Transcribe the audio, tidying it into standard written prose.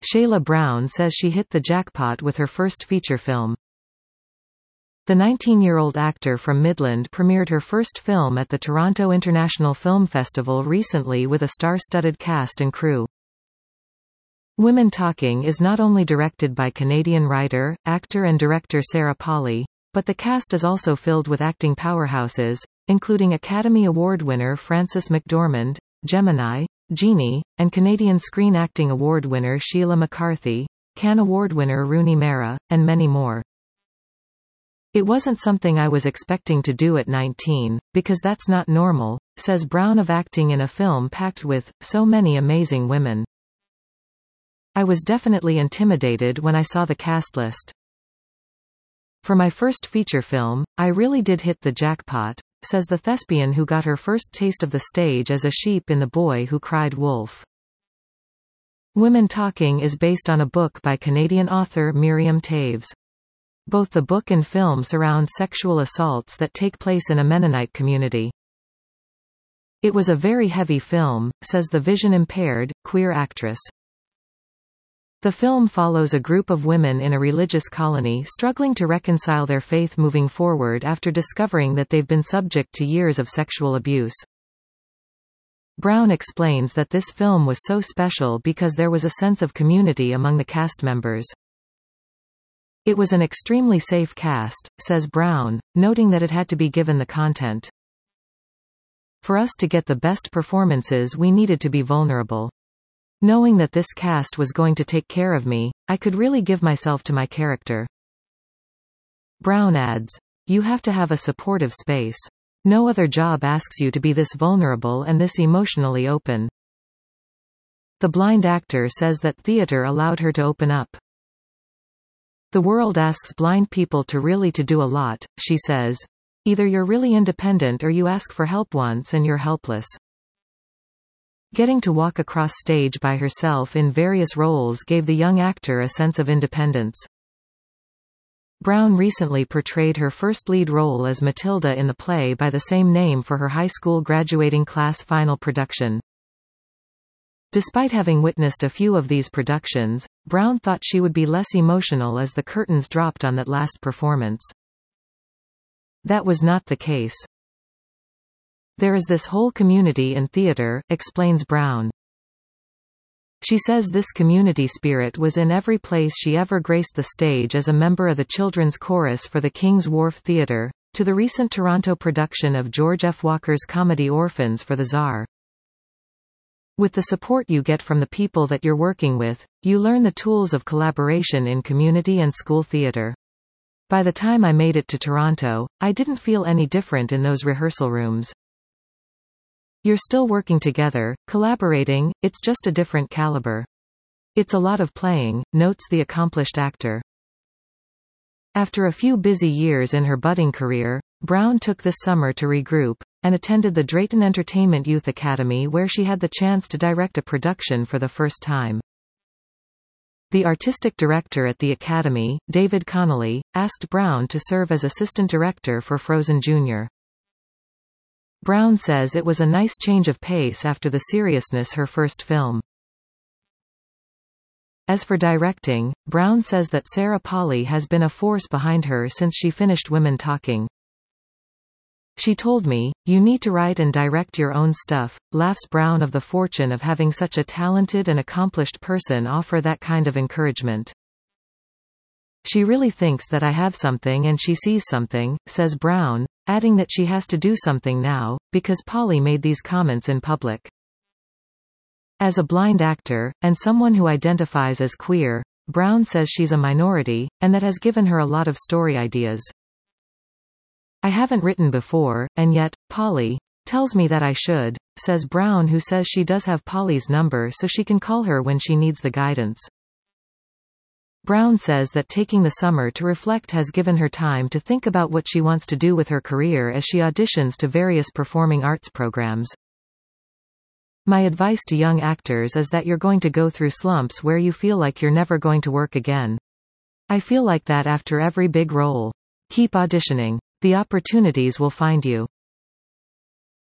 Shayla Brown says she hit the jackpot with her first feature film. The 19-year-old actor from Midland premiered her first film at the Toronto International Film Festival recently with a star-studded cast and crew. Women Talking is not only directed by Canadian writer, actor and director Sarah Polley, but the cast is also filled with acting powerhouses, including Academy Award winner Frances McDormand, Gemini, Jeannie, and Canadian Screen Acting Award winner Sheila McCarthy, Cannes Award winner Rooney Mara, and many more. It wasn't something I was expecting to do at 19, because that's not normal, says Brown of acting in a film packed with so many amazing women. I was definitely intimidated when I saw the cast list. For my first feature film, I really did hit the jackpot, says the thespian who got her first taste of the stage as a sheep in The Boy Who Cried Wolf. Women Talking is based on a book by Canadian author Miriam Taves. Both the book and film surround sexual assaults that take place in a Mennonite community. It was a very heavy film, says the vision-impaired, queer actress. The film follows a group of women in a religious colony struggling to reconcile their faith moving forward after discovering that they've been subject to years of sexual abuse. Brown explains that this film was so special because there was a sense of community among the cast members. It was an extremely safe cast, says Brown, noting that it had to be given the content. For us to get the best performances, we needed to be vulnerable. Knowing that this cast was going to take care of me, I could really give myself to my character. Brown adds, "You have to have a supportive space. No other job asks you to be this vulnerable and this emotionally open." The blind actor says that theater allowed her to open up. "The world asks blind people to do a lot," she says. "Either you're really independent or you ask for help once and you're helpless." Getting to walk across stage by herself in various roles gave the young actor a sense of independence. Brown recently portrayed her first lead role as Matilda in the play by the same name for her high school graduating class final production. Despite having witnessed a few of these productions, Brown thought she would be less emotional as the curtains dropped on that last performance. That was not the case. "There is this whole community in theater," explains Brown. She says this community spirit was in every place she ever graced the stage as a member of the children's chorus for the King's Wharf Theatre, to the recent Toronto production of George F. Walker's comedy Orphans for the Tsar. With the support you get from the people that you're working with, you learn the tools of collaboration in community and school theatre. By the time I made it to Toronto, I didn't feel any different in those rehearsal rooms. You're still working together, collaborating, it's just a different caliber. It's a lot of playing, notes the accomplished actor. After a few busy years in her budding career, Brown took this summer to regroup, and attended the Drayton Entertainment Youth Academy where she had the chance to direct a production for the first time. The artistic director at the Academy, David Connolly, asked Brown to serve as assistant director for Frozen Jr. Brown says it was a nice change of pace after the seriousness her first film. As for directing, Brown says that Sarah Polley has been a force behind her since she finished Women Talking. "She told me, you need to write and direct your own stuff," laughs Brown of the fortune of having such a talented and accomplished person offer that kind of encouragement. "She really thinks that I have something and she sees something," says Brown, adding that she has to do something now, because Polley made these comments in public. As a blind actor, and someone who identifies as queer, Brown says she's a minority, and that has given her a lot of story ideas. "I haven't written before, and yet, Polley tells me that I should," says Brown, who says she does have Polley's number so she can call her when she needs the guidance. Brown says that taking the summer to reflect has given her time to think about what she wants to do with her career as she auditions to various performing arts programs. "My advice to young actors is that you're going to go through slumps where you feel like you're never going to work again. I feel like that after every big role. Keep auditioning. The opportunities will find you."